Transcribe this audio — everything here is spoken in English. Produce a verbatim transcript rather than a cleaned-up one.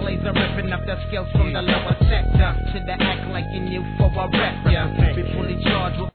plays are ripping up the skills from the lower sector. Should I act like you knew for a rep? Yeah, be fully charged with